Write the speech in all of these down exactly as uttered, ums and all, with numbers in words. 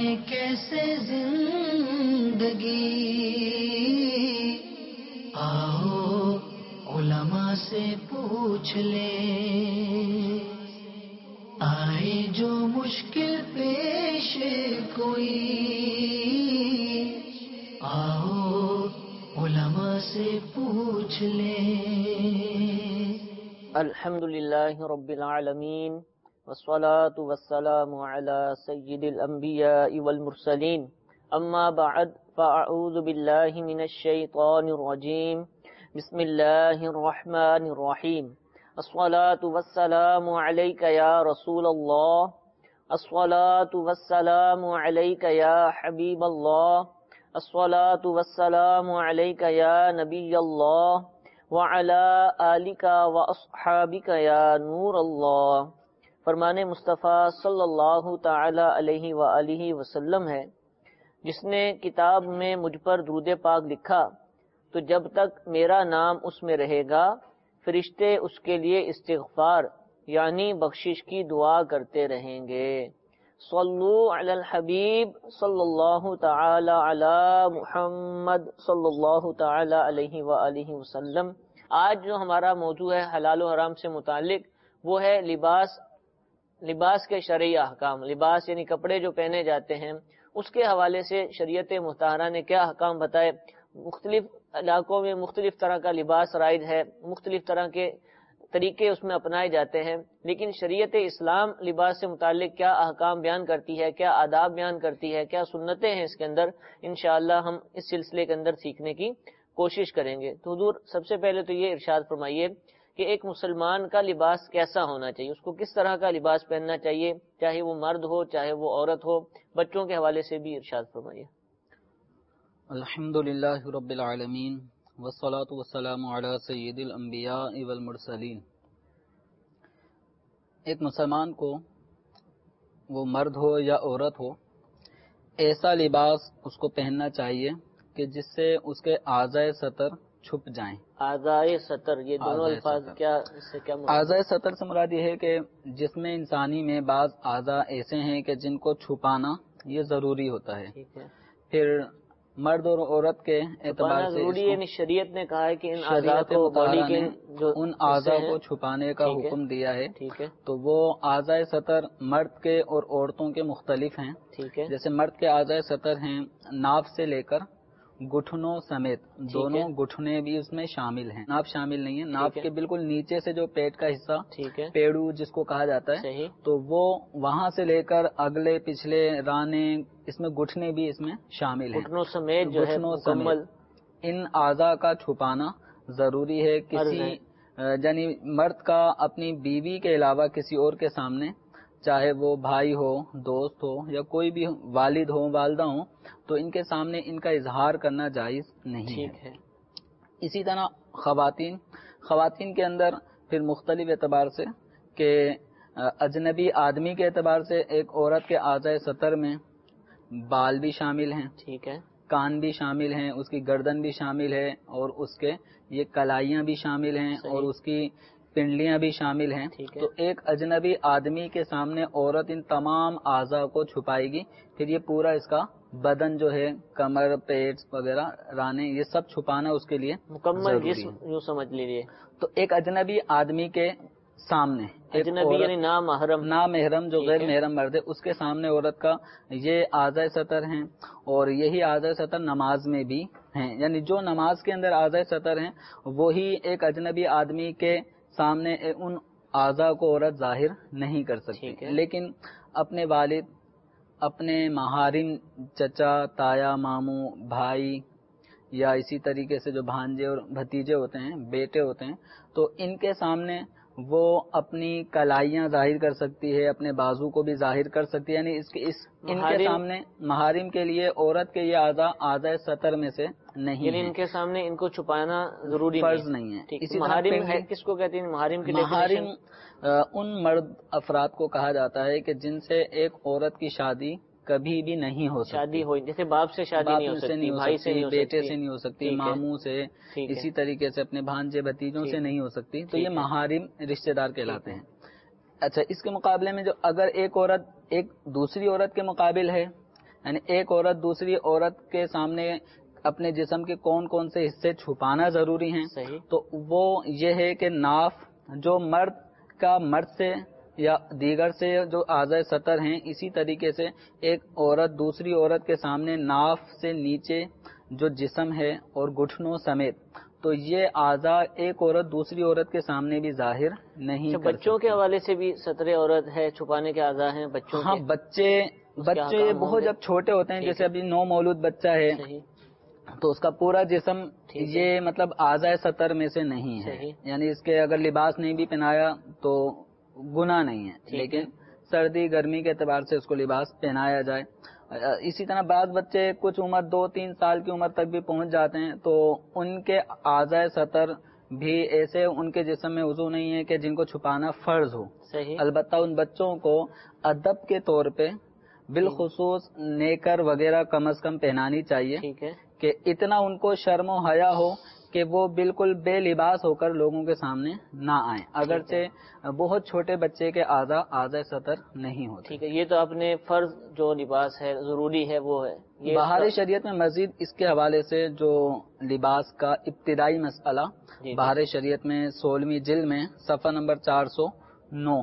کیسے زندگی، آؤ علماء سے پوچھ لیں، آئے جو مشکل پیش کوئی، آؤ علماء سے پوچھ لیں۔ الحمدللہ رب العالمین والصلاة والسلام علی سید الانبیاء والمرسلین، اما بعد فاعوذ باللہ من الشیطان الرجیم، بسم اللہ الرحمن الرحیم۔ الصلاة والسلام علیک یا رسول اللہ، الصلاة والسلام علیک یا حبیب اللہ، الصلاة والسلام علیک یا نبی اللہ، وعلی آلک واصحابک یا نور اللہ۔ فرمان مصطفیٰ صلی اللہ تعالی علیہ وآلہ وسلم ہے، جس نے کتاب میں مجھ پر درود پاک لکھا تو جب تک میرا نام اس میں رہے گا فرشتے اس کے لیے استغفار یعنی بخشش کی دعا کرتے رہیں گے۔ صلو علی الحبیب صلی اللہ تعالی علی محمد صلی اللہ تعالی علیہ وآلہ وسلم۔ آج جو ہمارا موضوع ہے حلال و حرام سے متعلق، وہ ہے لباس لباس کے شرعی احکام۔ لباس یعنی کپڑے جو پہنے جاتے ہیں، اس کے حوالے سے شریعت مطہرہ نے کیا احکام بتائے۔ مختلف علاقوں میں مختلف طرح کا لباس رائج ہے، مختلف طرح کے طریقے اس میں اپنائے جاتے ہیں، لیکن شریعت اسلام لباس سے متعلق کیا احکام بیان کرتی ہے، کیا آداب بیان کرتی ہے، کیا سنتیں ہیں اس کے اندر، انشاءاللہ ہم اس سلسلے کے اندر سیکھنے کی کوشش کریں گے۔ تو حضور سب سے پہلے تو یہ ارشاد فرمائیے کہ ایک مسلمان کا لباس کیسا ہونا چاہیے، اس کو کس طرح کا لباس پہننا چاہیے، چاہے وہ مرد ہو چاہے وہ عورت ہو۔ بچوں کے حوالے سے بھی ارشاد فرمائیے۔ الحمدللہ رب العالمین والصلاة والسلام علی سید الانبیاء والمرسلین۔ ایک مسلمان کو وہ مرد ہو یا عورت ہو، ایسا لباس اس کو پہننا چاہیے کہ جس سے اس کے اعضائے سطر چھپ جائیں۔ اعضائے سطر، یہ دونوں الفاظ کیا اس سے کیا مراد؟ اعضائے سطر سے مراد یہ ہے کہ جسم انسانی میں بعض اعضاء ایسے ہیں کہ جن کو چھپانا یہ ضروری ہوتا ہے۔ ٹھیک ہے۔ پھر مرد اور عورت کے اعتبار سے ضروری یعنی شریعت نے کہا ہے کہ ان اعضاء شریعت کو باڈی مطہرہ کے نے جو ان اعضاء کو چھپانے کا ٹھیک ہے، حکم دیا ہے۔ ٹھیک ہے تو وہ اعضائے سطر مرد کے اور عورتوں کے مختلف ہیں۔ ٹھیک ہے۔ جیسے مرد کے اعضائے سطر ہیں ناف سے لے کر گھٹنوں سمیت، دونوں گھٹنے بھی اس میں شامل ہیں، ناف شامل نہیں ہے۔ ناف کے بالکل نیچے سے جو پیٹ کا حصہ، ٹھیک ہے، پیڑو جس کو کہا جاتا ہے، صحیح، تو وہ وہاں سے لے کر اگلے پچھلے رانے، اس میں گھٹنے بھی اس میں شامل ہیں، گھٹنوں سمیت جو ہے گھٹنوں مکمل۔ ان اعضاء کا چھپانا ضروری ہے۔ کسی یعنی مرد کا اپنی بیوی کے علاوہ کسی اور کے سامنے، چاہے وہ بھائی ہو، دوست ہو یا کوئی بھی والد ہو، والدہ ہو، تو ان کے سامنے ان کا اظہار کرنا جائز نہیں ہے۔ اسی طرح خواتین خواتین کے اندر پھر مختلف اعتبار سے کہ اجنبی آدمی کے اعتبار سے ایک عورت کے اعضائے سطر میں بال بھی شامل ہیں، ٹھیک ہے، کان بھی شامل ہیں، اس کی گردن بھی شامل ہے، اور اس کے یہ کلائیاں بھی شامل ہیں، اور اس کی پنڈلیاں بھی شامل ہیں۔ تو ایک اجنبی آدمی کے سامنے عورت ان تمام اعضاء کو چھپائے گی، پھر یہ پورا اس کا بدن جو ہے، کمر، پیٹ وغیرہ، رانے، یہ سب چھپانا اس کے لیے مکمل جسم یوں سمجھ لیجیے۔ تو ایک اجنبی آدمی کے سامنے، اجنبی یعنی نامحرم، نامحرم جو غیر محرم مرد ہے، اس کے سامنے عورت کا یہ اعضائے سطر ہیں، اور یہی اعضائے سطر نماز میں بھی ہیں۔ یعنی جو نماز کے اندر اعضائے سطر ہیں، وہی ایک اجنبی آدمی کے سامنے ان اعضاء کو عورت ظاہر نہیں کر سکتی، لیکن اپنے والد، اپنے محارم، چچا، تایا، ماموں، بھائی، یا اسی طریقے سے جو بھانجے اور بھتیجے ہوتے ہیں، بیٹے ہوتے ہیں، تو ان کے سامنے وہ اپنی کلائیاں ظاہر کر سکتی ہے، اپنے بازو کو بھی ظاہر کر سکتی ہے۔ یعنی اس کے اس ان کے سامنے محارم کے لیے عورت کے یہ اعضاء اعضائے سطر میں سے نہیں، یعنی ان کے سامنے ان کو چھپانا ضروری فرض نہیں ہے۔ اسی محارم ہے، کس کو کہتے ہیں محارم کی محارم ان مرد افراد کو کہا جاتا ہے کہ جن سے ایک عورت کی شادی کبھی بھی نہیں ہو سکتی، شادی ہوئی جیسے باپ سے شادی نہیں ہو سکتی، بھائی سے نہیں ہو سکتی، بیٹے سے نہیں ہو سکتی، ماموں سے، اسی طریقے سے اپنے بھانجے بھتیجوں سے نہیں ہو سکتی، تو یہ محارم رشتہ دار کہلاتے ہیں۔ اچھا، اس کے مقابلے میں جو اگر ایک عورت ایک دوسری عورت کے مقابل ہے، یعنی ایک عورت دوسری عورت کے سامنے اپنے جسم کے کون کون سے حصے چھپانا ضروری ہیں. صحیح. تو وہ یہ ہے کہ ناف جو مرد کا مرد سے یا دیگر سے جو اعضاء سطر ہیں، اسی طریقے سے ایک عورت دوسری عورت کے سامنے ناف سے نیچے جو جسم ہے اور گھٹنوں سمیت، تو یہ اعضاء ایک عورت دوسری عورت کے سامنے بھی ظاہر نہیں کر بچوں سکتی. کے حوالے سے بھی سطر عورت ہے، چھپانے کے اعضاء ہیں بچوں ہاں کے. بچے بچے بہت جب چھوٹے ہوتے ہیں، جیسے ابھی نو مولود بچہ ہے صحیح. تو اس کا پورا جسم یہ مطلب اعضاء سطر میں سے نہیں ہے، یعنی اس کے اگر لباس نہیں بھی پہنایا تو گناہ نہیں ہے، لیکن سردی گرمی کے اعتبار سے اس کو لباس پہنایا جائے. اسی طرح بعض بچے کچھ عمر دو تین سال کی عمر تک بھی پہنچ جاتے ہیں تو ان کے اعضاء سطر بھی ایسے ان کے جسم میں عضو نہیں ہے کہ جن کو چھپانا فرض ہو. صحیح. البتہ ان بچوں کو ادب کے طور پہ بالخصوص نیکر وغیرہ کم از کم پہنانی چاہیے، ٹھیک ہے، کہ اتنا ان کو شرم و حیا ہو کہ وہ بالکل بے لباس ہو کر لوگوں کے سامنے نہ آئیں، اگرچہ بہت چھوٹے بچے کے اعضاء اعضاء سطر نہیں ہوتے. ٹھیک ہے. یہ تو اپنے فرض جو لباس ہے ضروری ہے وہ ہے. بہار شریعت میں مزید اس کے حوالے سے جو لباس کا ابتدائی مسئلہ بہار شریعت میں سولہویں جلد میں صفحہ نمبر چار سو نو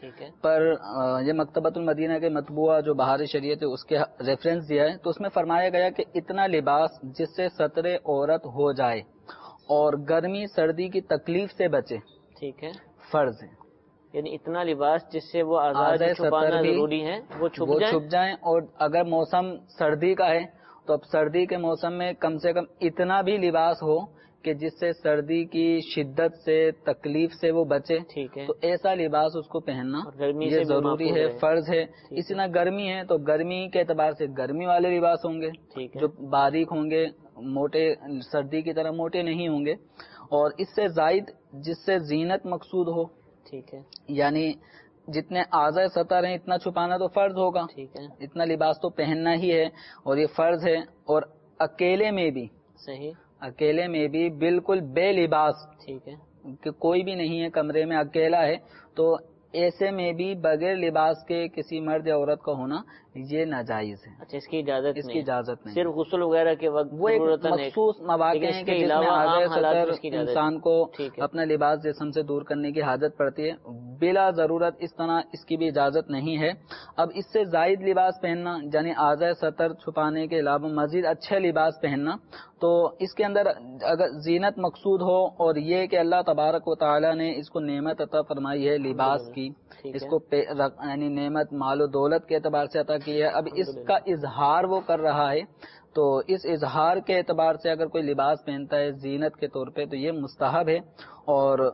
پر یہ مکتبۃ المدینہ کے مطبوعہ جو بہار شریعت ہے اس کے ریفرنس دیا ہے، تو اس میں فرمایا گیا کہ اتنا لباس جس سے ستر عورت ہو جائے اور گرمی سردی کی تکلیف سے بچے، ٹھیک ہے، فرض ہے. یعنی اتنا لباس جس سے وہ آزاد چھپانا ضروری ہے وہ چھپ وہ جائیں. چھپ جائیں اور اگر موسم سردی کا ہے تو اب سردی کے موسم میں کم سے کم اتنا بھی لباس ہو کہ جس سے سردی کی شدت سے تکلیف سے وہ بچے، ٹھیک ہے، تو ایسا لباس اس کو پہننا یہ ضروری ہے، فرض ہے. اسی طرح گرمی ہے تو گرمی کے اعتبار سے گرمی والے لباس ہوں گے جو باریک ہوں گے، موٹے سردی کی طرح موٹے نہیں ہوں گے. اور اس سے زائد جس سے زینت مقصود ہو، ٹھیک ہے، یعنی جتنے اعضاء سطر ہیں اتنا چھپانا تو فرض ہوگا، ٹھیک ہے، اتنا لباس تو پہننا ہی ہے اور یہ فرض ہے. اور اکیلے میں بھی، صحیح، اکیلے میں بھی بالکل بے لباس، ٹھیک ہے، کہ کوئی بھی نہیں ہے کمرے میں اکیلا ہے، تو ایسے میں بھی بغیر لباس کے کسی مرد یا عورت کا ہونا یہ ناجائز ہے. اچھا، اس کی اجازت اس کی اجازت نہیں، صرف غسل وغیرہ کے وقت وہ ایک مخصوص مواقع ہیں کہ جس میں اعضاء سطر انسان کو اپنا لباس جسم سے دور کرنے کی حاجت پڑتی ہے، بلا ضرورت اس طرح اس کی بھی اجازت نہیں ہے. اب اس سے زائد لباس پہننا یعنی اعضاء سطر چھپانے کے علاوہ مزید اچھے لباس پہننا، تو اس کے اندر اگر زینت مقصود ہو اور یہ کہ اللہ تبارک و تعالی نے اس کو نعمت عطا فرمائی ہے لباس کی، اس کو یعنی نعمت مال و دولت کے اعتبار سے عطا کی ہے، اب اس کا اظہار وہ کر رہا ہے، تو اس اظہار کے اعتبار سے اگر کوئی لباس پہنتا ہے زینت کے طور پہ تو یہ مستحب ہے. اور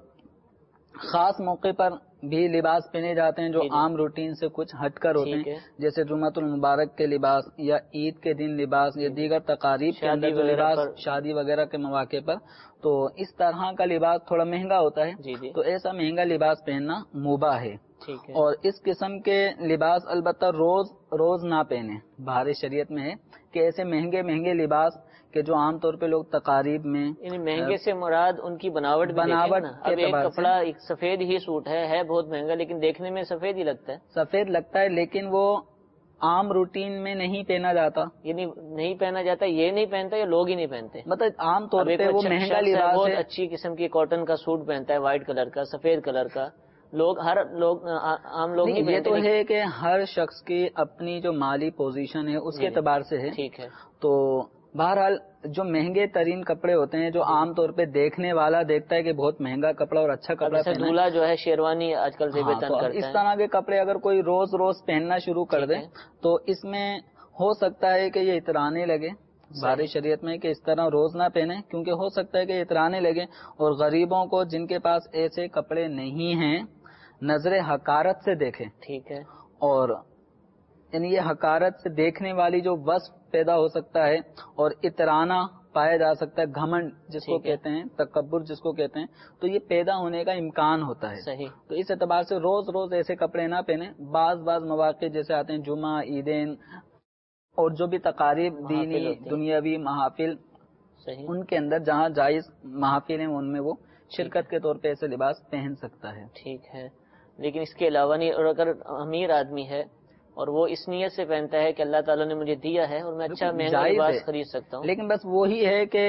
خاص موقع پر بھی لباس پہنے جاتے ہیں جو عام روٹین سے کچھ ہٹ کر ہوتے ہیں، جیسے جمعۃ المبارک کے لباس یا عید کے دن لباس یا دیگر تقاریب کے اندر جو لباس شادی وغیرہ کے مواقع پر، تو اس طرح کا لباس تھوڑا مہنگا ہوتا ہے، تو ایسا مہنگا لباس پہننا مباح ہے. اور اس قسم کے لباس البتہ روز روز نہ پہنے. بہار شریعت میں ہے کہ ایسے مہنگے مہنگے لباس کہ جو عام طور پہ لوگ تقاریب میں، یعنی مہنگے سے مراد ان کی بناوٹ بناوٹ اب ایک کپڑا ایک سفید ہی سوٹ ہے ہے بہت مہنگا لیکن دیکھنے میں سفید ہی لگتا ہے، سفید لگتا ہے لیکن وہ عام روٹین میں نہیں پہنا جاتا، یعنی نہیں پہنا جاتا، یہ نہیں پہنتا یا لوگ ہی نہیں پہنتے، مطلب عام طور پہ وہ مہنگا لباس بہت اچھی قسم کی کاٹن کا سوٹ پہنتا ہے، وائٹ کلر کا، سفید کلر کا، لوگ ہر لوگ عام لوگ نہیں. یہ تو ہے کہ ہر شخص کی اپنی جو مالی پوزیشن ہے اس کے اعتبار سے ہے، ٹھیک ہے. تو بہرحال جو مہنگے ترین کپڑے ہوتے ہیں جو عام طور پہ دیکھنے والا دیکھتا ہے کہ بہت مہنگا کپڑا اور اچھا کپڑا پہنا ہے، دولہا جو ہے شیروانی آج کل سے ہاں، تو اس طرح کے کپڑے اگر کوئی روز روز پہننا شروع کر دے تو اس میں ہو سکتا ہے کہ یہ اترانے لگے. بہار شریعت میں کہ اس طرح روز نہ پہنے کیونکہ ہو سکتا ہے کہ اترانے لگے، اور غریبوں کو جن کے پاس ایسے کپڑے نہیں ہیں نظر حقارت سے دیکھے، ٹھیک ہے، اور یعنی یہ حقارت سے دیکھنے والی جو وصف پیدا ہو سکتا ہے اور اترانا پایا جا سکتا ہے، گھمنڈ جس کو کہتے ہیں، تکبر جس کو کہتے ہیں، تو یہ پیدا ہونے کا امکان ہوتا ہے. صحیح. تو اس اعتبار سے روز روز ایسے کپڑے نہ پہنے. بعض بعض مواقع جیسے آتے ہیں جمعہ، عیدین اور جو بھی تقاریب دینی دنیاوی محافل، ان کے اندر جہاں جائز محافل ہیں ان میں وہ شرکت کے طور پہ ایسے لباس پہن سکتا ہے. ٹھیک ہے. لیکن اس کے علاوہ نہیں، اور اگر امیر آدمی ہے اور وہ اس نیت سے پہنتا ہے کہ اللہ تعالیٰ نے مجھے دیا ہے اور میں اچھا مہنگا جائز لباس ہے، خرید سکتا ہوں. لیکن بس وہی ہے کہ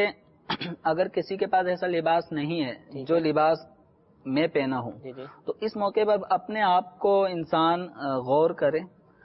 اگر کسی کے پاس ایسا لباس نہیں ہے ٹھیک جو ہے. لباس میں پہنا ہوں، جی جی تو اس موقع پر اپنے آپ کو انسان غور کرے،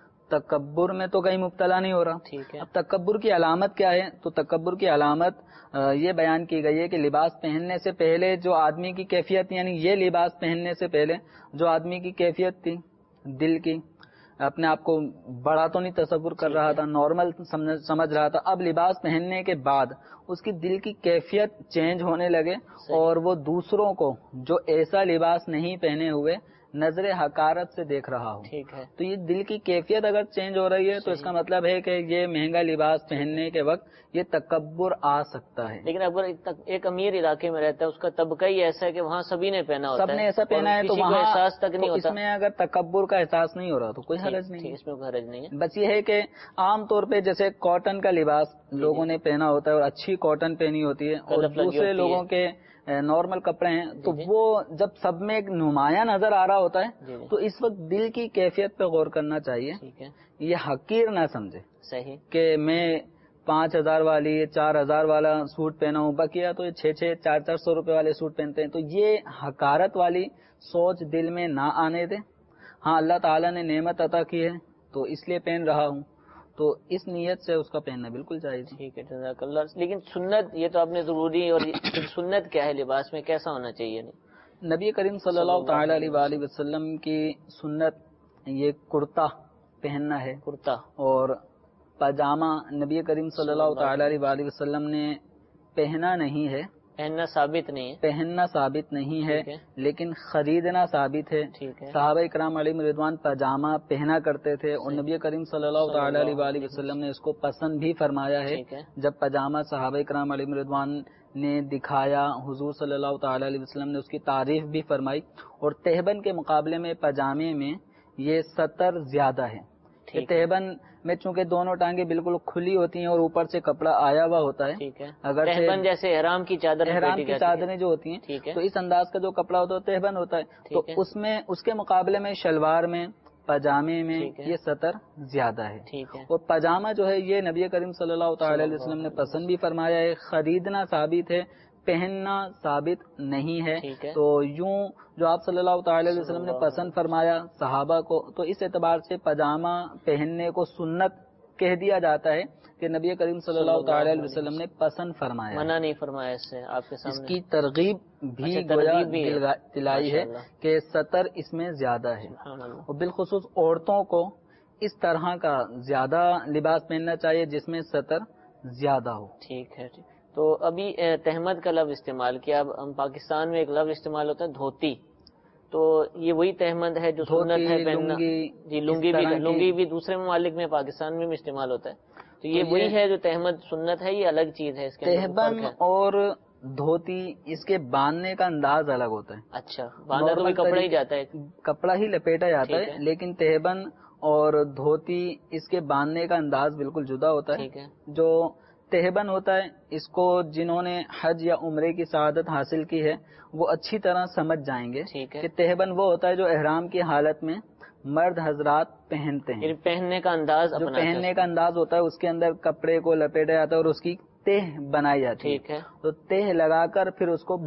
تکبر میں تو کہیں مبتلا نہیں ہو رہا. ٹھیک ہے. اب تکبر کی علامت کیا ہے؟ تو تکبر کی علامت یہ بیان کی گئی ہے کہ لباس پہننے سے پہلے جو آدمی کی کیفیت، یعنی یہ لباس پہننے سے پہلے جو آدمی کی کیفیت تھی دل کی، اپنے آپ کو بڑا تو نہیں تصور کر رہا تھا، نارمل سمجھ رہا تھا، اب لباس پہننے کے بعد اس کی دل کی کیفیت چینج ہونے لگے اور وہ دوسروں کو جو ایسا لباس نہیں پہنے ہوئے نظر حقارت سے دیکھ رہا ہوں. ٹھیک ہے. تو یہ دل کی کیفیت اگر چینج ہو رہی ہے تو اس کا مطلب ہے کہ یہ مہنگا لباس پہننے کے وقت یہ تکبر آ سکتا ہے. لیکن اگر ایک امیر علاقے میں رہتا ہے، اس کا طبقہ ہی ایسا ہے کہ وہاں سبھی نے پہنا ہوتا ہے، سب نے ایسا پہنا ہے تو وہاں احساس تک نہیں ہوتا. اس میں اگر تکبر کا احساس نہیں ہو رہا تو کوئی حرج نہیں، اس میں کوئی حرج نہیں ہے. بس یہ ہے کہ عام طور پہ جیسے کاٹن کا لباس لوگوں نے پہنا ہوتا ہے اور اچھی کاٹن پہنی ہوتی ہے اور دوسرے لوگوں کے نارمل کپڑے ہیں تو وہ جب سب میں ایک نمایاں نظر آ رہا ہوتا ہے تو اس وقت دل کی کیفیت پہ غور کرنا چاہیے. یہ حقیر نہ سمجھے صحیح کہ میں پانچ ہزار والی چار ہزار والا سوٹ پہنا ہوں، بقیہ تو چھ چھ چار چار سو روپے والے سوٹ پہنتے ہیں. تو یہ حقارت والی سوچ دل میں نہ آنے دے. ہاں اللہ تعالیٰ نے نعمت عطا کی ہے تو اس لیے پہن رہا ہوں، تو اس نیت سے اس کا پہننا بالکل جائز. ٹھیک ہے جزاک اللہ. لیکن سنت یہ تو آپ نے ضروری، اور سنت کیا ہے لباس میں کیسا ہونا چاہیے؟ نہیں نبی کریم صلی اللہ تعالی علیہ وآلہ وسلم کی سنت یہ کرتا پہننا ہے، کرتا اور پاجامہ نبی کریم صلی اللہ تعالی علیہ وآلہ وسلم نے پہنا نہیں ہے، پہننا ثابت نہیں ہے، پہننا ثابت نہیں ہے لیکن خریدنا ثابت ہے. صحابہ اکرام علیہم رضوان پاجامہ پہنا کرتے تھے اور نبی کریم صلی اللہ تعالی علیہ وآلہ وسلم نے اس کو پسند بھی فرمایا ہے. جب پاجامہ صحابہ اکرام علیہم رضوان نے دکھایا، حضور صلی اللہ تعالی علیہ وسلم نے اس کی تعریف بھی فرمائی. اور تہبند کے مقابلے میں پاجامے میں یہ سطر زیادہ ہے. تہبند میں چونکہ دونوں ٹانگیں بالکل کھلی ہوتی ہیں اور اوپر سے کپڑا آیا ہوا ہوتا ہے، اگر تہبند جیسے احرام کی چادر، احرام کی چادریں جو ہوتی ہیں تو اس انداز کا جو کپڑا ہوتا ہے تہبند ہوتا ہے. تو اس میں اس کے مقابلے میں شلوار میں پاجامے میں یہ سطر زیادہ ہے. اور پاجامہ جو ہے یہ نبی کریم صلی اللہ تعالی علیہ وسلم نے پسند بھی فرمایا ہے، خریدنا ثابت ہے، پہننا ثابت نہیں ہے. تو یوں جو آپ صلی اللہ تعالی علیہ وسلم نے پسند فرمایا صحابہ کو، تو اس اعتبار سے پاجامہ پہننے کو سنت کہہ دیا جاتا ہے کہ نبی کریم صلی اللہ تعالی علیہ وسلم نے پسند فرمایا، منع نہیں فرمایا. اس سے آپ کے سامنے اس کی ترغیب بھی گویا دلائی ہے کہ سطر اس میں زیادہ ہے. اور بالخصوص عورتوں کو اس طرح کا زیادہ لباس پہننا چاہیے جس میں سطر زیادہ ہو. ٹھیک ہے. تو ابھی تہمت کا لفظ استعمال کیا، اب ہم پاکستان میں ایک لفظ استعمال ہوتا ہے دھوتی، تو یہ وہی تہمت ہے جو سنت ہے پہننا؟ جی لنگی بھی، لنگی بھی دوسرے ممالک میں، پاکستان میں بھی استعمال ہوتا ہے. تو یہ وہی ہے جو تہمت سنت ہے، یہ الگ چیز ہے؟ اس کے تہبند اور دھوتی اس کے باندھنے کا انداز الگ ہوتا ہے. اچھا، باندھا تو کپڑا ہی جاتا ہے، کپڑا ہی لپیٹا جاتا ہے، لیکن تہبند اور دھوتی اس کے باندھنے کا انداز بالکل جدا ہوتا ہے. جو تہبند ہوتا ہے اس کو جنہوں نے حج یا عمرے کی سعادت حاصل کی ہے وہ اچھی طرح سمجھ جائیں گے کہ تہبند وہ ہوتا ہے جو احرام کی حالت میں مرد حضرات پہنتے ہیں. پہننے کا انداز، جو پہننے کا انداز ہوتا ہے اس کے اندر کپڑے کو لپیٹا جاتا ہے اور اس کی تہ بنائی جاتی ہے. تو تہ لگا کر پھر اس کو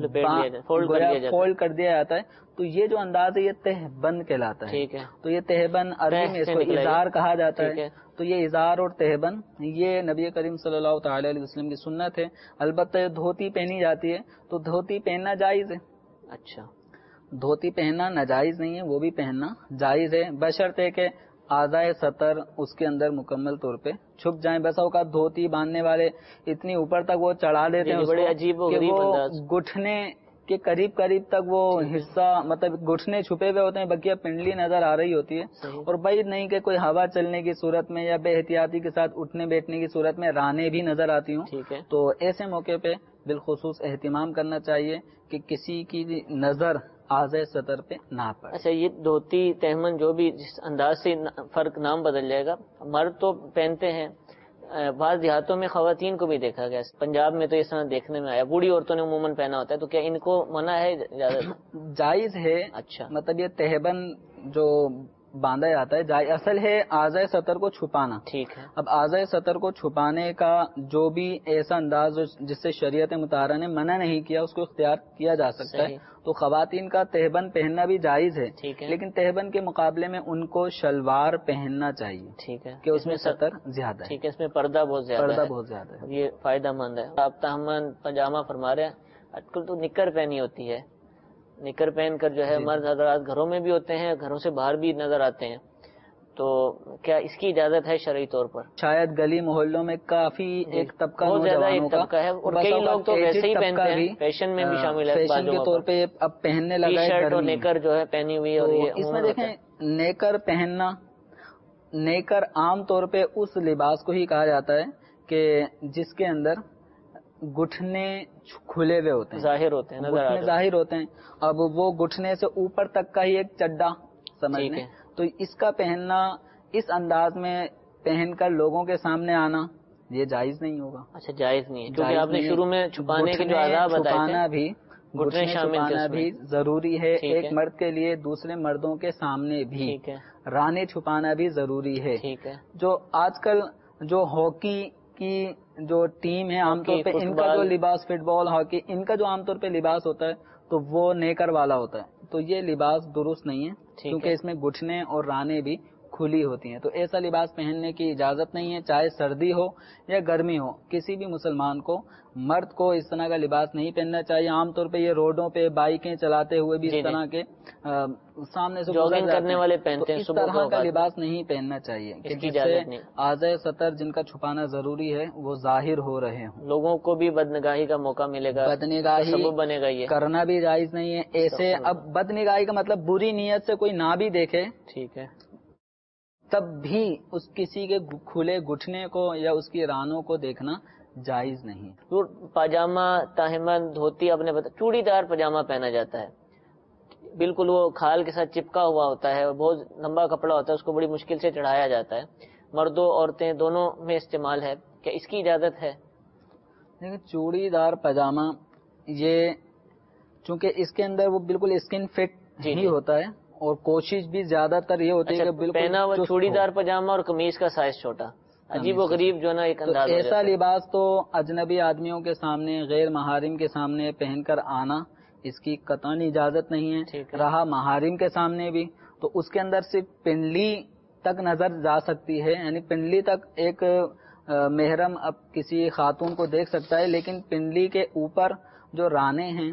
فولڈ کر دیا جاتا ہے. تو یہ جو انداز ہے یہ تہ بند کہلاتا ہے. تو یہ تہ بند عربی میں اس کو اظہار کہا جاتا ہے. تو یہ اظہار اور تہبند یہ نبی کریم صلی اللہ تعالی علیہ وسلم کی سنت ہے. البتہ دھوتی پہنی جاتی ہے تو دھوتی پہننا جائز ہے. اچھا، دھوتی پہننا ناجائز نہیں ہے، وہ بھی پہننا جائز ہے، بشرطے کہ اعضائے سطر اس کے اندر مکمل طور پہ چھپ جائیں. بسا اوقات دھوتی باندھنے والے اتنی اوپر تک وہ چڑھا دیتے ہیں بڑے عجیب و غریب انداز، گھٹنے کے قریب قریب تک وہ حصہ مطلب گھٹنے چھپے ہوئے ہوتے ہیں، بقیہ پنڈلی نظر آ رہی ہوتی ہے. اور بعید نہیں کہ کوئی ہوا چلنے کی صورت میں یا بے احتیاطی کے ساتھ اٹھنے بیٹھنے کی صورت میں رانے بھی نظر آتی ہوں. تو ایسے موقع پہ بالخصوص اہتمام کرنا چاہیے کہ کسی کی نظر اعضائے سطر پہ نہ پڑے. اچھا، یہ دھوتی تہمن جو بھی جس انداز سے فرق نام بدل جائے گا، مرد تو پہنتے ہیں، بعض دیہاتوں میں خواتین کو بھی دیکھا گیا، پنجاب میں تو اس طرح دیکھنے میں آیا، بوڑھی عورتوں نے عموماً پہنا ہوتا ہے. تو کیا ان کو منع ہے؟ جائز ہے. اچھا، مطلب یہ تہبند جو باندھا جاتا ہے جائز اصل ہے اعضائے سطر کو چھپانا. ٹھیک ہے. اب اعضائے سطر کو چھپانے کا جو بھی ایسا انداز جس سے شریعت مطہرہ نے منع نہیں کیا اس کو اختیار کیا جا سکتا ہے. تو خواتین کا تہبند پہننا بھی جائز ہے, لیکن تہبند کے مقابلے میں ان کو شلوار پہننا چاہیے. ٹھیک ہے, کہ اس میں سطر زیادہ ہے. ٹھیک ہے, اس میں پردہ بہت زیادہ پردہ ہے. بہت زیادہ ہے. یہ فائدہ مند ہے. آپ تہمن پاجامہ فرما رہے ہیں, آج کل تو نکر پہنی ہوتی ہے, نکر پہن کر جو ہے مرد حضرات گھروں میں بھی ہوتے ہیں, گھروں سے باہر بھی نظر آتے ہیں. تو کیا اس کی اجازت ہے شرعی طور پر؟ شاید گلی محلوں میں کافی ایک طبقہ بہت زیادہ ایک نوجوانوں کا طبقہ ہے, اور کئی لوگ تو ویسے ہی پہنتے ہیں, فیشن میں بھی شامل ہے, فیشن کے طور پہ اب پہننے لگا ہے. ٹی شرٹ اور نیکر جو ہے پہنی ہوئی, اور یہ اس میں دیکھیں نیکر پہننا, نیکر عام طور پہ اس لباس کو ہی کہا جاتا ہے کہ جس کے اندر گھٹنے کھلے ہوئے ہوتے ہیں, ظاہر ہوتے ہیں, گھٹنے ظاہر ہوتے ہیں. اب وہ گھٹنے سے اوپر تک کا ہی ایک چڈا سمجھ لیں, تو اس کا پہننا اس انداز میں پہن کر لوگوں کے سامنے آنا یہ جائز نہیں ہوگا. اچھا, جائز نہیں ہے, کیونکہ آپ نے شروع میں چھپانے کے جو آداب بتائے تھے, بھی گھٹنے چھپانا بھی ضروری ہے ایک مرد کے لیے, دوسرے مردوں کے سامنے بھی رانے چھپانا بھی ضروری ہے. جو آج کل جو ہاکی کی جو ٹیم ہے عام طور پہ ان کا جو لباس, فٹ بال, ہاکی, ان کا جو عام طور پہ لباس ہوتا ہے تو وہ نیکر والا ہوتا ہے. تو یہ لباس درست نہیں ہے, کیونکہ اس میں گھٹنے اور رانے بھی کھلی ہوتی ہیں. تو ایسا لباس پہننے کی اجازت نہیں ہے, چاہے سردی ہو یا گرمی ہو. کسی بھی مسلمان کو, مرد کو اس طرح کا لباس نہیں پہننا چاہیے. عام طور پہ یہ روڈوں پہ بائکیں چلاتے ہوئے بھی اس طرح کے سامنے سے جاگنگ کرنے والے پہنتے ہیں, اس طرح کا لباس نہیں پہننا چاہیے کہ جس سے اعضائے سطر جن کا چھپانا ضروری ہے وہ ظاہر ہو رہے ہوں. لوگوں کو بھی بدنگاہی کا موقع ملے گا, بدنگاہی سبب بنے گا, یہ کرنا بھی جائز نہیں ہے. ایسے اب بدنگاہی کا مطلب بری نیت سے کوئی نہ بھی دیکھے, ٹھیک ہے, تب بھی اس کسی کے کھلے گھٹنے کو یا اس کی رانوں کو دیکھنا جائز نہیں. پاجامہ, تہمن, دھوتی, آپ نے بتا چوڑی دار پاجامہ پہنا جاتا ہے, بالکل وہ کھال کے ساتھ چپکا ہوا ہوتا ہے, بہت لمبا کپڑا ہوتا ہے, اس کو بڑی مشکل سے چڑھایا جاتا ہے. مردوں عورتیں دونوں میں استعمال ہے, کیا اس کی اجازت ہے؟ دیکھیں چوڑی دار پاجامہ یہ چونکہ اس کے اندر وہ بالکل اسکن فٹ ہی ہوتا ہے, اور کوشش بھی زیادہ تر یہ ہوتی ہے کہ بالکل پہنا ہوا چوڑی دار پاجامہ اور قمیض کا سائز چھوٹا, عجیب و غریب جو نا ایک انداز. ایسا لباس تو اجنبی آدمیوں کے سامنے, غیر محارم کے سامنے پہن کر آنا اس کی قطعاً اجازت نہیں ہے. رہا محارم کے سامنے بھی, تو اس کے اندر صرف پنڈلی تک نظر جا سکتی ہے, یعنی پنڈلی تک ایک محرم اب کسی خاتون کو دیکھ سکتا ہے, لیکن پنڈلی کے اوپر جو رانے ہیں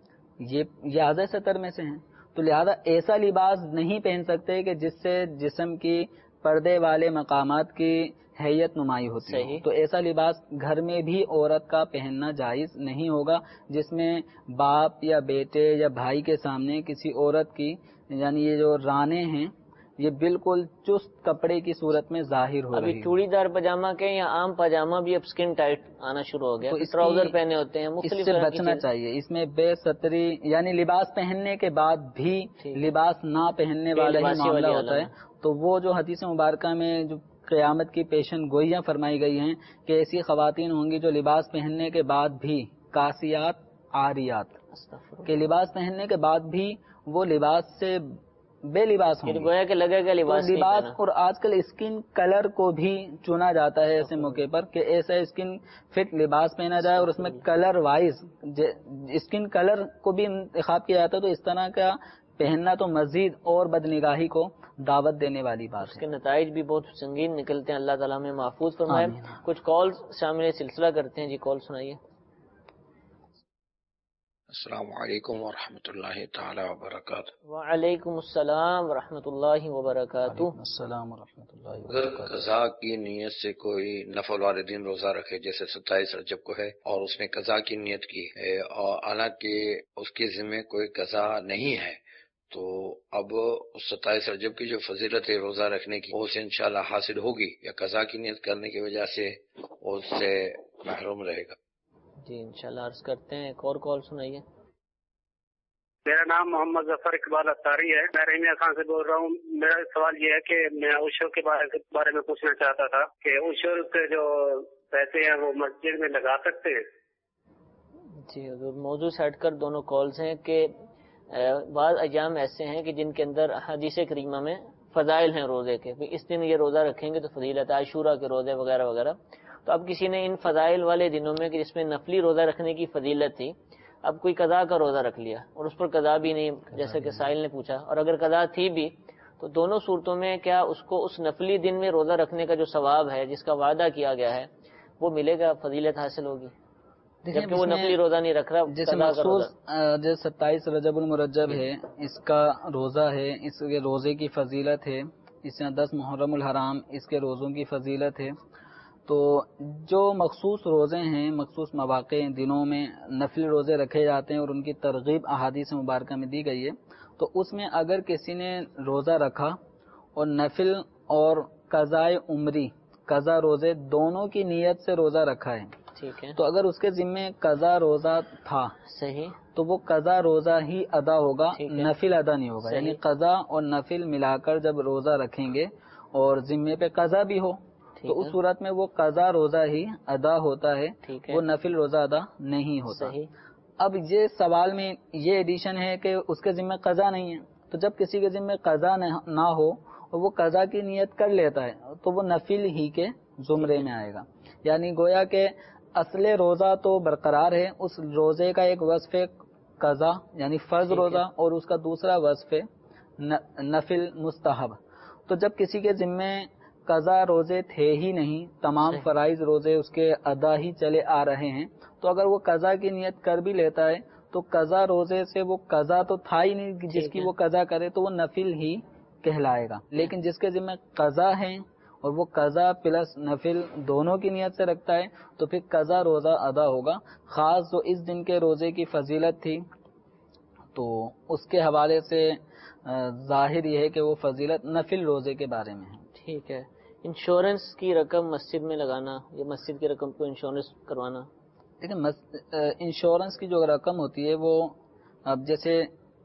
یہ یہ اعضائے سطر میں سے ہیں. تو لہذا ایسا لباس نہیں پہن سکتے کہ جس سے جسم کی پردے والے مقامات کی حیت نمائی ہوتی ہے. تو ایسا لباس گھر میں بھی عورت کا پہننا جائز نہیں ہوگا, جس میں باپ یا بیٹے یا بھائی کے سامنے کسی عورت کی یعنی یہ جو رانے ہیں یہ بالکل چست کپڑے کی صورت میں ظاہر ہو رہی ہے. چوڑی دار پاجامہ کے یا عام پاجامہ بھی اب سکن ٹائٹ آنا شروع ہو گیا, ٹراؤزر پہنے ہوتے ہیں, مختلف اس سے بچنا چاہیے. اس میں بے ستری یعنی لباس پہننے کے بعد بھی لباس نہ پہننے والا ہی معاملہ ہوتا ہے. تو وہ جو حدیث مبارکہ میں جو قیامت کی پیشن گوئیاں فرمائی گئی ہیں کہ ایسی خواتین ہوں گی جو لباس پہننے کے بعد بھی کاسیات عاریات, کہ لباس پہننے کے بعد بھی وہ لباس سے بے لباس ہوں گے, کہ لگے گا لباس لباس. اور آج کل اسکن کلر کو بھی چنا جاتا ہے ایسے موقع پر کہ ایسا اسکن فٹ لباس پہنا جائے اور اس میں کلر وائز اسکن کلر کو بھی انتخاب کیا جاتا ہے. تو اس طرح کا پہننا تو مزید اور بدنگاہی کو دعوت دینے والی بات ہے. اس کے نتائج بھی بہت سنگین نکلتے ہیں, اللہ تعالیٰ میں محفوظ فرمائے. کچھ کال شامل سلسلہ کرتے ہیں, جی کال سنائیے. السلام علیکم ورحمۃ اللہ تعالی وبرکاتہ. وعلیکم السلام ورحمۃ اللہ وبرکاتہ. السلام ورحمۃ اللہ وبرکاتہ. اگر قضا کی نیت سے کوئی نفل والے دن روزہ رکھے, جیسے ستائیس رجب کو ہے, اور اس میں قضا کی نیت کی ہے, اور حالانکہ اس کے ذمہ کوئی قضا نہیں ہے, تو اب ستائیس رجب کی جو فضیلت ہے روزہ رکھنے کی وہ اسے انشاءاللہ حاصل ہوگی, یا قضا کی نیت کرنے کی وجہ سے اس سے محروم رہے گا؟ جی انشاءاللہ عرض کرتے ہیں. ایک اور کال سنائیے. میرا نام محمد ظفر اقبال اتاری ہے, میں رحیمیہ خان سے بول رہا ہوں. میرا سوال یہ ہے کہ میں عشر کے بارے میں پوچھنا چاہتا تھا کہ عشر کے جو پیسے ہیں وہ مسجد میں لگا سکتے ہیں؟ جی حضور, موضوع سیٹ کر دونوں کالز ہیں کہ بعض ایام ایسے ہیں کہ جن کے اندر حدیث کریمہ میں فضائل ہیں روزے کے، اس دن یہ روزہ رکھیں گے تو فضیلت ہے، عاشورہ کے روزے وغیرہ وغیرہ. تو اب کسی نے ان فضائل والے دنوں میں کہ جس میں نفلی روزہ رکھنے کی فضیلت تھی، اب کوئی قضا کا روزہ رکھ لیا اور اس پر قضا بھی نہیں، جیسے کہ سائل نے پوچھا، اور اگر قضا تھی بھی تو دونوں صورتوں میں کیا اس کو اس نفلی دن میں روزہ رکھنے کا جو ثواب ہے جس کا وعدہ کیا گیا ہے وہ ملے گا، فضیلت حاصل ہوگی، جبکہ وہ نفلی روزہ نہیں رکھ رہا. جیسے مخصوص جو ستائیس رجب المرجب ہے اس کا روزہ ہے، اس کے روزے کی فضیلت ہے. اس میں دس محرم الحرام اس کے روزوں کی فضیلت ہے. تو جو مخصوص روزے ہیں، مخصوص مواقع دنوں میں نفل روزے رکھے جاتے ہیں اور ان کی ترغیب احادیث مبارکہ میں دی گئی ہے، تو اس میں اگر کسی نے روزہ رکھا اور نفل اور قضائے عمری، قضا روزے دونوں کی نیت سے روزہ رکھا ہے، ٹھیک ہے، تو اگر اس کے ذمے قضا روزہ تھا صحیح، تو وہ قضا روزہ ہی ادا ہوگا، نفل ادا نہیں ہوگا. یعنی قضا اور نفل ملا کر جب روزہ رکھیں گے اور ذمے پہ قضا بھی ہو تو اس صورت میں وہ قضا روزہ ہی ادا ہوتا ہے، وہ نفل روزہ ادا نہیں ہوتا. اب یہ سوال میں یہ ایڈیشن ہے کہ اس کے ذمہ قضا نہیں ہے، تو جب کسی کے ذمہ قضا نہ ہو اور وہ قضا کی نیت کر لیتا ہے تو وہ نفل ہی کے زمرے میں آئے گا. یعنی گویا کہ اصل روزہ تو برقرار ہے، اس روزے کا ایک وصف قضا یعنی فرض روزہ اور اس کا دوسرا وصف نفل مستحب. تو جب کسی کے ذمے قضا روزے تھے ہی نہیں، تمام فرائض روزے اس کے ادا ہی چلے آ رہے ہیں، تو اگر وہ قضا کی نیت کر بھی لیتا ہے تو قضا روزے سے وہ قضا تو تھا ہی نہیں جس کی وہ قضا کرے، تو وہ نفل ہی کہلائے گا. لیکن جس کے ذمہ قضا ہے اور وہ قضا پلس نفل دونوں کی نیت سے رکھتا ہے تو پھر قضا روزہ ادا ہوگا. خاص جو اس دن کے روزے کی فضیلت تھی تو اس کے حوالے سے ظاہر یہ ہے کہ وہ فضیلت نفل روزے کے بارے میں ہے. ٹھیک ہے. انشورنس کی رقم مسجد میں لگانا یا مسجد کی رقم کو انشورنس کروانا؟ دیکھیں انشورنس کی جو رقم ہوتی ہے وہ اب جیسے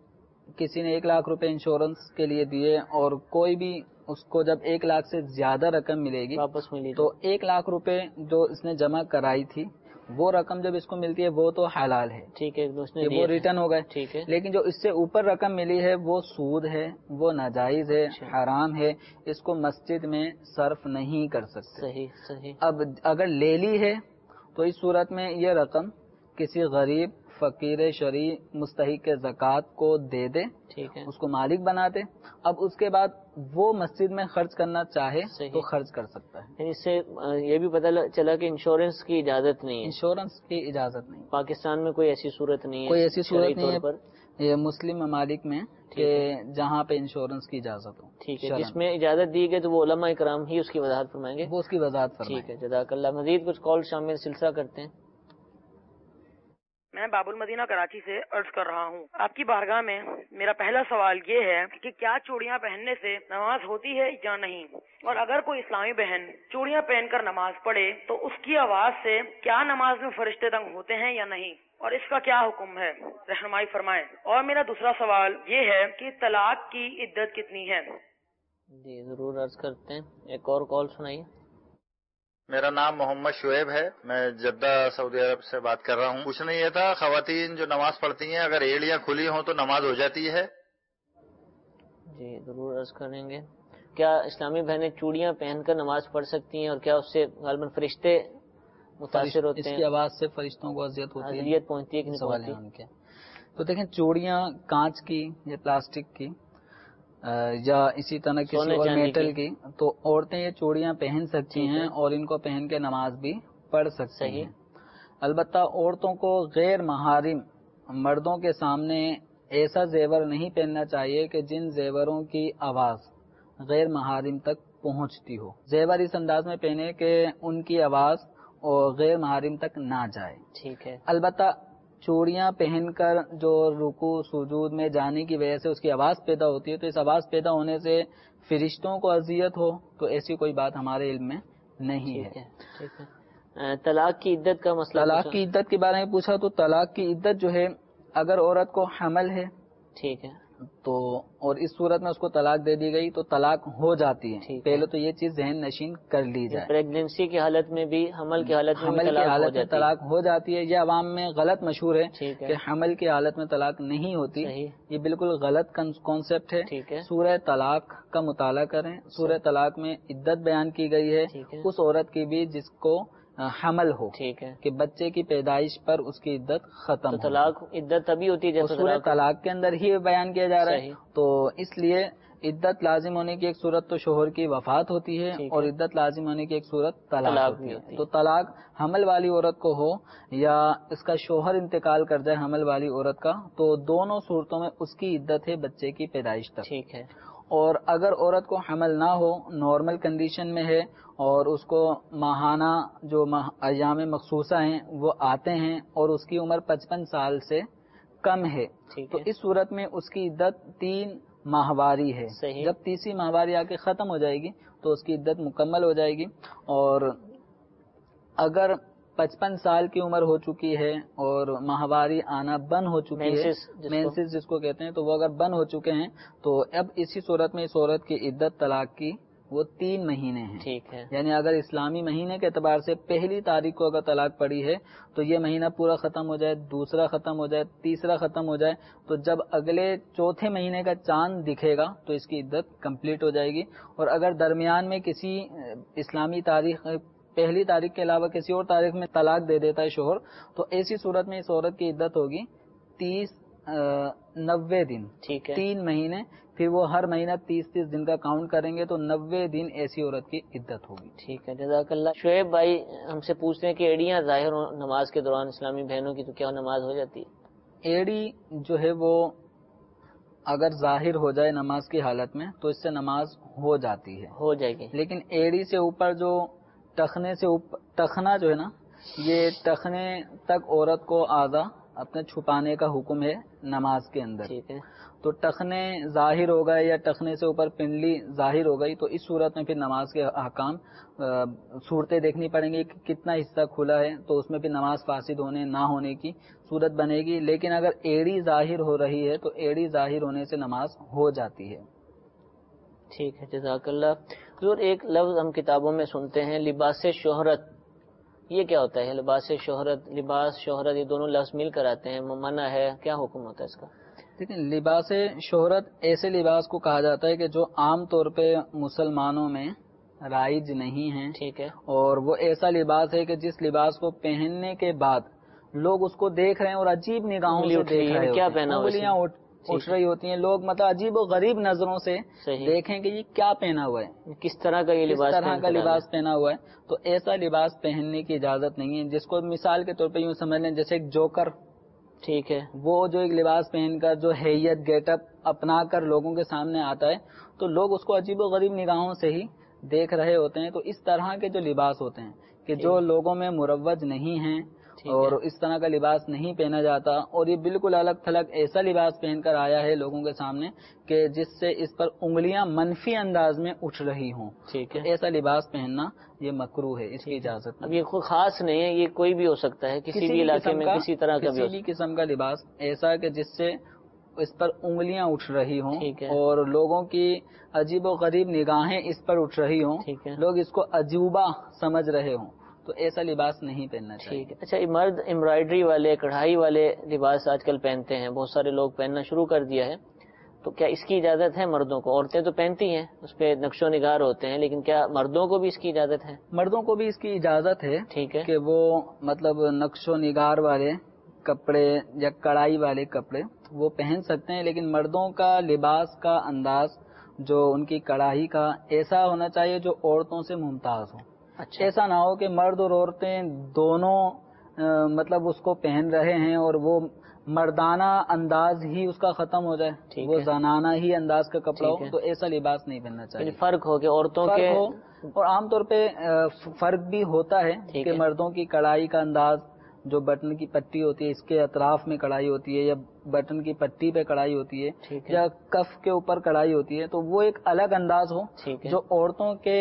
کسی نے ایک لاکھ روپے انشورنس کے لیے دیے اور کوئی بھی اس کو جب ایک لاکھ سے زیادہ رقم ملے گی واپس ملی تو ایک لاکھ روپے جو اس نے جمع کرائی تھی وہ رقم جب اس کو ملتی ہے وہ تو حلال ہے، ٹھیک ہے، وہ ریٹرن ہو گئے. ٹھیک ہے. لیکن جو اس سے اوپر رقم ملی ہے وہ سود ہے، وہ ناجائز ہے، حرام ہے، اس کو مسجد میں صرف نہیں کر سکتے. صحیح صحیح. اب اگر لے لی ہے تو اس صورت میں یہ رقم کسی غریب فقیر شرعی مستحق زکوٰۃ کو دے دے، ٹھیک ہے، اس کو مالک بنا دے. اب اس کے بعد وہ مسجد میں خرچ کرنا چاہے تو خرچ کر سکتا ہے. اس سے یہ بھی پتہ چلا کہ انشورنس کی اجازت نہیں ہے، انشورنس کی اجازت نہیں پاکستان میں کوئی ایسی صورت نہیں ہے، کوئی ایسی صورت نہیں ہے یہ مسلم ممالک میں کہ جہاں پہ انشورنس کی اجازت ہو. ٹھیک ہے. جس میں اجازت دی گئی تو وہ علماء کرام ہی اس کی وضاحت فرمائیں گے، وہ اس کی وضاحت فرمائیں. ٹھیک ہے، جزاک اللہ. مزید کچھ کال شامل سلسلہ کرتے ہیں. میں باب المدینہ کراچی سے عرض کر رہا ہوں. آپ کی بارگاہ میں میرا پہلا سوال یہ ہے کہ کیا چوڑیاں پہننے سے نماز ہوتی ہے یا نہیں، اور اگر کوئی اسلامی بہن چوڑیاں پہن کر نماز پڑھے تو اس کی آواز سے کیا نماز میں فرشتے تنگ ہوتے ہیں یا نہیں، اور اس کا کیا حکم ہے، رہنمائی فرمائیں. اور میرا دوسرا سوال یہ ہے کہ طلاق کی عدت کتنی ہے؟ جی ضرور عرض کرتے ہیں. ایک اور کال سنائیے. میرا نام محمد شعیب ہے، میں جدہ سعودی عرب سے بات کر رہا ہوں. پوچھنا یہ تھا خواتین جو نماز پڑھتی ہیں اگر ایڑیاں کھلی ہوں تو نماز ہو جاتی ہے؟ جی ضرور عرض کریں گے. کیا اسلامی بہنیں چوڑیاں پہن کر نماز پڑھ سکتی ہیں اور کیا اس سے غالباً فرشتے متاثر ہوتے ہیں؟ اس کی آواز سے فرشتوں کو اذیت ہوتی ہے، اذیت پہنچتی ہے کہ نہیں پہنچتی؟ تو دیکھیں چوڑیاں کانچ کی یا پلاسٹک کی یا اسی طرح کسی اور میٹل کی تو عورتیں یہ چوڑیاں پہن سکتی ہیں اور ان کو پہن کے نماز بھی پڑھ سکتی ہیں. البتہ عورتوں کو غیر محارم مردوں کے سامنے ایسا زیور نہیں پہننا چاہیے کہ جن زیوروں کی آواز غیر محارم تک پہنچتی ہو. زیور اس انداز میں پہنے کہ ان کی آواز اور غیر محارم تک نہ جائے. ٹھیک ہے. البتہ چوڑیاں پہن کر جو رکوع سجود میں جانے کی وجہ سے اس کی آواز پیدا ہوتی ہے تو اس آواز پیدا ہونے سے فرشتوں کو اذیت ہو تو ایسی کوئی بات ہمارے علم میں نہیں ہے. ٹھیک ہے. طلاق کی عدت کا مسئلہ، طلاق کی عدت کے بارے میں پوچھا تو طلاق کی عدت جو ہے اگر عورت کو حمل ہے، ٹھیک ہے، تو اور اس صورت میں اس کو طلاق دے دی گئی تو طلاق ہو جاتی ہے. پہلے تو یہ چیز ذہن نشین کر لی جائے. پریگنینسی کی حالت میں بھی، حمل کی حالت میں حمل کی حالت میں طلاق ہو جاتی ہے. یہ عوام میں غلط مشہور ہے کہ حمل کی حالت میں طلاق نہیں ہوتی. یہ بالکل غلط کانسیپٹ ہے. سورہ طلاق کا مطالعہ کریں. سورہ طلاق میں عدت بیان کی گئی ہے اس عورت کی بھی جس کو حمل ہو، ٹھیک ہے، کہ بچے کی پیدائش پر اس کی عدت ختم ہو. طلاق عدت تبھی ہوتی ہے سورہ طلاق کے اندر ہی بیان کیا جا رہا ہے. تو اس لیے عدت لازم ہونے کی ایک صورت تو شوہر کی وفات ہوتی ہے اور عدت لازم ہونے کی ایک صورت طلاق ہوتی ہے. تو طلاق حمل والی عورت کو ہو یا اس کا شوہر انتقال کر جائے حمل والی عورت کا، تو دونوں صورتوں میں اس کی عدت ہے بچے کی پیدائش تک. ٹھیک ہے. اور اگر عورت کو حمل نہ ہو، نارمل کنڈیشن میں ہے اور اس کو ماہانہ جو ایام مخصوصہ ہیں وہ آتے ہیں اور اس کی عمر پچپن سال سے کم ہے، تو اس صورت میں اس کی عدت تین ماہواری ہے. جب تیسری ماہواری آ کے ختم ہو جائے گی تو اس کی عدت مکمل ہو جائے گی. اور اگر پچپن سال کی عمر ہو چکی ہے اور ماہواری آنا بند ہو چکی ہے، مینسز جس کو کہتے ہیں، تو وہ اگر بند ہو چکے ہیں تو اب اسی صورت میں اس عورت کی عدت طلاق کی وہ تین مہینے ہیں. ٹھیک ہے. یعنی اگر اسلامی مہینے کے اعتبار سے پہلی تاریخ کو اگر طلاق پڑی ہے تو یہ مہینہ پورا ختم ہو جائے، دوسرا ختم ہو جائے، تیسرا ختم ہو جائے، تو جب اگلے چوتھے مہینے کا چاند دکھے گا تو اس کی عدت کمپلیٹ ہو جائے گی. اور اگر درمیان میں کسی اسلامی تاریخ پہلی تاریخ کے علاوہ کسی اور تاریخ میں طلاق دے دیتا ہے شوہر، تو ایسی صورت میں اس عورت کی عدت ہوگی تیس نوے دن. ٹھیک ہے. تین مہینے، پھر وہ ہر مہینہ تیس تیس دن کا کاؤنٹ کریں گے تو نوے دن ایسی عورت کی عدت ہوگی. ٹھیک ہے. جزاک اللہ. شعیب بھائی ہم سے پوچھتے ہیں کہ ایڑیاں ظاہر ہوں نماز کے دوران اسلامی بہنوں کی، تو کیا نماز ہو جاتی ہے؟ ایڑی جو ہے وہ اگر ظاہر ہو جائے نماز کی حالت میں تو اس سے نماز ہو جاتی ہے، ہو جائے گی. لیکن ایڑی سے اوپر جو ٹخنے سے اوپر، ٹخنا جو ہے نا، یہ ٹخنے تک عورت کو آدھا اپنے چھپانے کا حکم ہے نماز کے اندر. ٹھیک ہے. تو ٹخنے ظاہر ہو گئے یا ٹخنے سے اوپر پنڈلی ظاہر ہو گئی تو اس صورت میں پھر نماز کے احکام صورتیں دیکھنی پڑیں گی کہ کتنا حصہ کھلا ہے، تو اس میں پھر نماز فاسد ہونے نہ ہونے کی صورت بنے گی. لیکن اگر ایڑی ظاہر ہو رہی ہے تو ایڑی ظاہر ہونے سے نماز ہو جاتی ہے. ٹھیک ہے. جزاک اللہ. حضور ایک لفظ ہم کتابوں میں سنتے ہیں، لباس شہرت. یہ کیا ہوتا ہے؟ لباس شہرت، لباس شہرت، یہ دونوں لفظ مل کر آتے ہیں، منع ہے، کیا حکم ہوتا ہے اس کا؟ لیکن لباس شہرت ایسے لباس کو کہا جاتا ہے کہ جو عام طور پہ مسلمانوں میں رائج نہیں ہیں. ٹھیک ہے. اور وہ ایسا لباس ہے کہ جس لباس کو پہننے کے بعد لوگ اس کو دیکھ رہے ہیں اور عجیب نگاہوں سے دیکھ رہے ہیں. کیا پہنا ہوا ہے؟ اٹھ رہی ہوتی ہیں، لوگ مطلب عجیب و غریب نظروں سے دیکھیں کہ یہ کیا پہنا ہوا ہے، کس طرح کا یہ لباس، کس طرح کا لباس پہنا ہوا ہے. تو ایسا لباس پہننے کی اجازت نہیں ہے، جس کو مثال کے طور پہ یوں سمجھ لیں جیسے ایک جوکر. ٹھیک ہے. وہ جو ایک لباس پہن کر جو حیت گیٹ اپ اپنا کر لوگوں کے سامنے آتا ہے تو لوگ اس کو عجیب و غریب نگاہوں سے ہی دیکھ رہے ہوتے ہیں. تو اس طرح کے جو لباس ہوتے ہیں کہ جو لوگوں میں مروج نہیں ہیں اور اس طرح کا لباس نہیں پہنا جاتا، اور یہ بالکل الگ تھلگ ایسا لباس پہن کر آیا ہے لوگوں کے سامنے کہ جس سے اس پر انگلیاں منفی انداز میں اٹھ رہی ہوں. ٹھیک ہے. ایسا لباس پہننا یہ مکروہ ہے، اس کی اجازت. اب یہ کوئی خاص نہیں ہے، یہ کوئی بھی ہو سکتا ہے، کسی بھی علاقے میں کسی طرح کا کسی بھی قسم کا لباس ایسا کہ جس سے اس پر انگلیاں اٹھ رہی ہوں اور لوگوں کی عجیب و غریب نگاہیں اس پر اٹھ رہی ہوں، لوگ اس کو عجوبہ سمجھ رہے ہوں، تو ایسا لباس نہیں پہننا چاہیے. ٹھیک ہے. اچھا، مرد امبرائڈری والے، کڑھائی والے لباس آج کل پہنتے ہیں، بہت سارے لوگ پہننا شروع کر دیا ہے، تو کیا اس کی اجازت ہے مردوں کو؟ عورتیں تو پہنتی ہیں، اس پہ نقش و نگار ہوتے ہیں، لیکن کیا مردوں کو بھی اس کی اجازت ہے؟ مردوں کو بھی اس کی اجازت ہے. ٹھیک ہے. کہ وہ مطلب نقش و نگار والے کپڑے یا کڑھائی والے کپڑے وہ پہن سکتے ہیں، لیکن مردوں کا لباس کا انداز جو ان کی کڑھائی کا ایسا ہونا چاہیے جو عورتوں سے ممتاز ہو. اچھا. ایسا نہ ہو کہ مرد اور عورتیں دونوں مطلب اس کو پہن رہے ہیں اور وہ مردانہ انداز ہی اس کا ختم ہو جائے، وہ زنانہ ہی انداز کا کپڑا ہو، تو ایسا لباس نہیں پہننا چاہیے. فرق ہو کہ عورتوں کے، اور عام طور پہ فرق بھی ہوتا ہے کہ مردوں کی کڑھائی کا انداز جو بٹن کی پٹی ہوتی ہے اس کے اطراف میں کڑھائی ہوتی ہے، یا بٹن کی پٹی پہ کڑھائی ہوتی ہے، یا کف کے اوپر کڑھائی ہوتی ہے، تو وہ ایک الگ انداز ہو جو عورتوں کے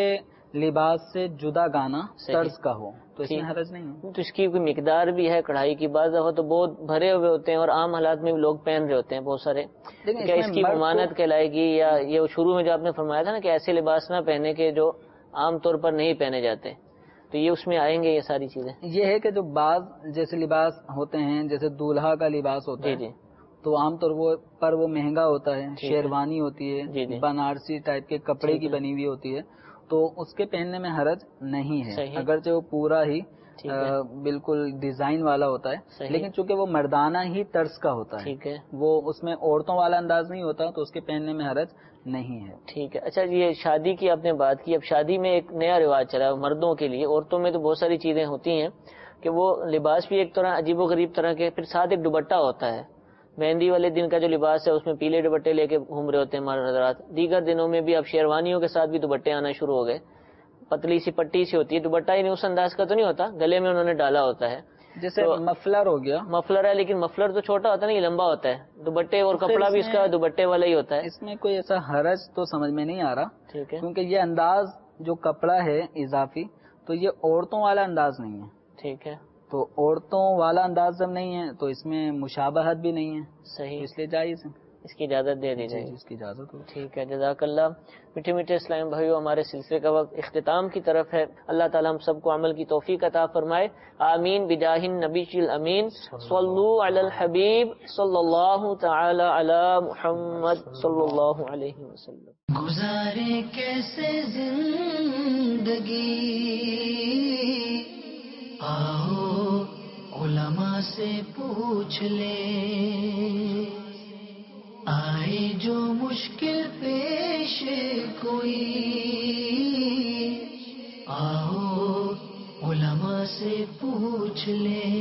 لباس سے جدا گانا طرز کا ہو تو اس میں حرج نہیں ہے. تو اس کی کوئی مقدار بھی ہے کڑھائی کی؟ بعض دفعہ تو بہت بھرے ہوئے ہوتے ہیں اور عام حالات میں بھی لوگ پہن رہے ہوتے ہیں بہت سارے. کیا اس کی ممانعت کہلائے گی؟ یا یہ شروع میں جو آپ نے فرمایا تھا نا کہ ایسے لباس نہ پہنے کے جو عام طور پر نہیں پہنے جاتے، تو یہ اس میں آئیں گے یہ ساری چیزیں؟ یہ ہے کہ جو بعض جیسے لباس ہوتے ہیں، جیسے دولہا کا لباس ہوتا ہے تو عام طور پر وہ مہنگا ہوتا ہے، شیروانی ہوتی ہے، بنارسی ٹائپ کے کپڑے کی بنی ہوئی ہوتی ہے، تو اس کے پہننے میں حرج نہیں ہے اگرچہ وہ پورا ہی بالکل ڈیزائن والا ہوتا ہے، لیکن چونکہ وہ مردانہ ہی طرز کا ہوتا ہے، وہ اس میں عورتوں والا انداز نہیں ہوتا، تو اس کے پہننے میں حرج نہیں ہے. ٹھیک ہے. اچھا یہ شادی کی آپ نے بات کی، اب شادی میں ایک نیا رواج چلا ہے مردوں کے لیے. عورتوں میں تو بہت ساری چیزیں ہوتی ہیں کہ وہ لباس بھی ایک طرح عجیب و غریب طرح کے، پھر ساتھ ایک دوپٹہ ہوتا ہے. مہندی والے دن کا جو لباس ہے اس میں پیلے دوپٹے لے کے گھوم رہے ہوتے ہیں ہمارے حضرات. دیگر دنوں میں بھی اب شیروانیوں کے ساتھ بھی دوپٹے آنا شروع ہو گئے. پتلی سی پٹی سی ہوتی ہے، دوپٹہ ہی نہیں اس انداز کا تو نہیں ہوتا، گلے میں انہوں نے ڈالا ہوتا ہے، جیسے مفلر ہو گیا. مفلر ہے لیکن مفلر تو چھوٹا ہوتا ہے نا، یہ لمبا ہوتا ہے. دوپٹے اور کپڑا بھی اس کا دوپٹے والا ہی ہوتا ہے. اس میں کوئی ایسا حرج تو سمجھ میں نہیں آ رہا. ٹھیک ہے. کیونکہ یہ انداز جو کپڑا ہے اضافی، تو یہ عورتوں والا انداز نہیں ہے. ٹھیک ہے. تو عورتوں والا انداز جب نہیں ہے تو اس میں مشابہت بھی نہیں ہے. صحیح. اس لیے جائز ہے. اس کی اجازت دے دی جائے. اس کی اجازت ہو. ٹھیک ہے. جزاک اللہ. میٹھے میٹھے اسلام بھائیو، ہمارے سلسلے کا وقت اختتام کی طرف ہے. اللہ تعالی ہم سب کو عمل کی توفیق عطا فرمائے. آمین بجاہ النبی الامین. صلو علی الحبیب صلی اللہ تعالی علی محمد صلی اللہ علیہ وسلم. گزارے کیسے زندگی، آؤ علماء سے پوچھ لے. آئے جو مشکل پیش کوئی، آؤ علماء سے پوچھ لے.